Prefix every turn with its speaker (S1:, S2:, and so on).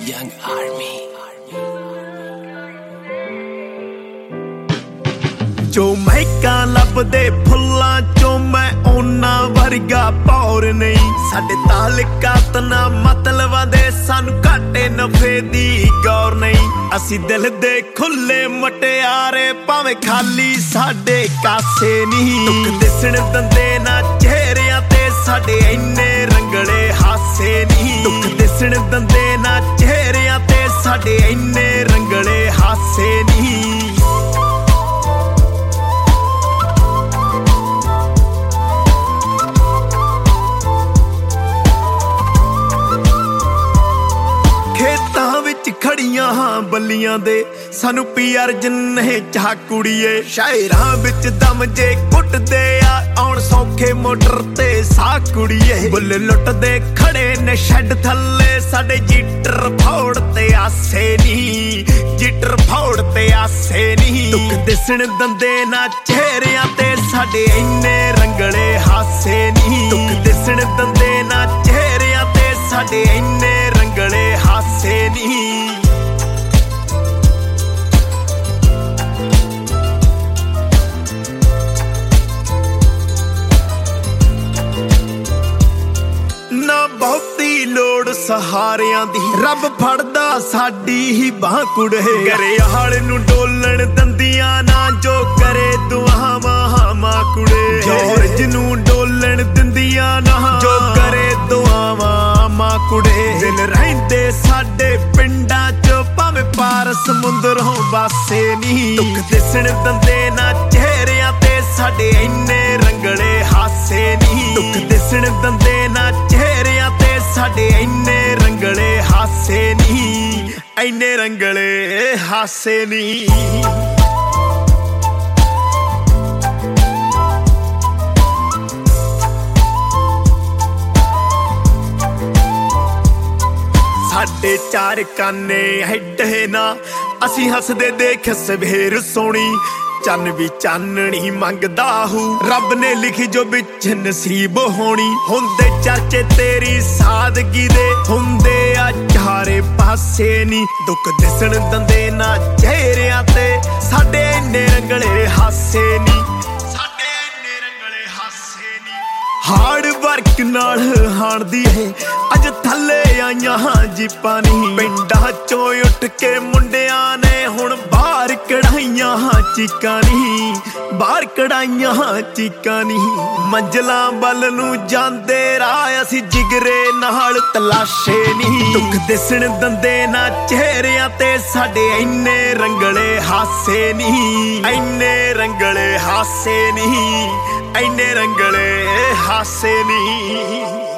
S1: Young Army।
S2: जो महका लभदे फुल्लां चों मैं ओना वर्गा पौर नहीं। साडे तालुकात ना मतलबां दे सानू घाटे नफे दी गौर नहीं। असी दिल दे खुले मटियारे भावें खाली साडे कासे नहीं। दुख दिसण दंदे ना चेहरियां ते साडे इन्ने रंगले हासे नहीं। दुख दिसण दंदे ना चेहरियां ते साडे इन्ने रंगले हासे नहीं। खड़ियां हाँ बल्लियां दे सानू पीआर जिन्ने चाह कुड़िए। शायरां विच दम जे कुटदे आ आउण सौखे मोटर ते सा कुड़िए। बुल लुटदे खड़े ने शैड थल्ले साडे जीटर फौड़ ते आसे नहीं। जीटर फौड़ ते आसे नहीं। दुख दिसण दंदे ना चेहरियां ते साडे इन्ने रंगले हासे नहीं। दुख दिसण दंदे ना चेहरियां ते साडे इन्ने रंगले हासे नहीं। ना बहुती लोड़ सहारियां दी रब फड़दा साडी ही बाह कुड़े। घरियाल नू डोलण दंदियां ना जो करे दुआवां मां कुड़े। जॉर्ज नू डोलण दिंदियां ना जो करे दुआवां मां कुड़े। दिल रहिंदे साडे पिंडां च भावें पार समुंदरों वासे नहीं। दुख दिसण दंदे ना चेहरियां ते साडे इन्ने रंगले हासे नहीं। दुख दिसण दंदे ना चेहरियां ते साडे इन्ने रंगले हासे नहीं। इन्ने रंगले हासे नहीं। साडे चार काने हैडे ना असी हसदे देख सवेर सोनी। चन्न भी चाननी मंगदा हूँ रब ने लिखी जो बिच नसीब होनी। हुंदे चाचे तेरी सादगी दे हुंदे आ चारे पासे नी। दुख दिसण दंदे ना चेहरियां ते साडे इन्ने रंगले हासे नी। साडे इन्ने रंगले हासे नी। हार्ड वर्क नाल हाणदी है अज थल्ले आईयां हां जीपां नी। पिंडां चों उठ के मुंडियां ने हुण बाहर कढ़ाइयां हां चीकां नी। बाहर कढ़ाइयां हां चीकां नी। मंजिलां बल नूं जांदे राह असी जिगरे नाल तलाशे नी। दुख दिसण दंदे ना चेहरियां ते साडे इन्ने रंगले हासे नी। इन्ने रंगले हासे नी। इन्ने रंगले हासे नी।